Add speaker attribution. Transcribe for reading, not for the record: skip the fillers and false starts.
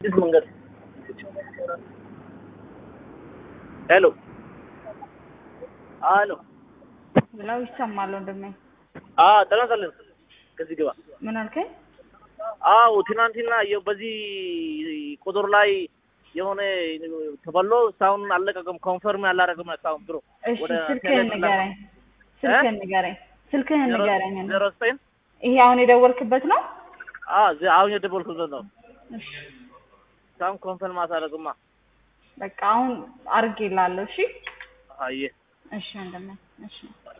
Speaker 1: इस मंगल hello hello
Speaker 2: ብለው ይሰማል ወንድሜ
Speaker 1: ተናገር ከዚህ ግባ
Speaker 2: ምን አልከኝ
Speaker 1: ትናንትና በዚህ ቁጥር ላይ የሆነ ተበሎ ሳውን አለቀቀም ኮንፈርም ያላረገም ሳውን ብሮ
Speaker 2: ወደ ስልክህን ንገረኝ
Speaker 1: ዘሮስፔን
Speaker 2: ይሄ አሁን የደወልክበት ነው
Speaker 1: አሁን የደወልኩበት ነው ሳውን ኮንፈርም ማሳረግማ
Speaker 2: በቃ አሁን አርጌላለሁ እሺ
Speaker 1: አየ
Speaker 2: እሺ ወንድሜ እሺ